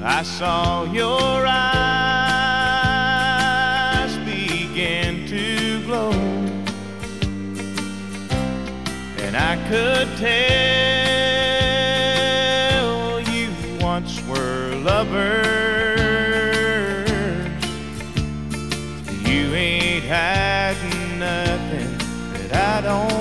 I saw your eyes begin to glow, and I could tell you once were lovers. You ain't had nothing that I don't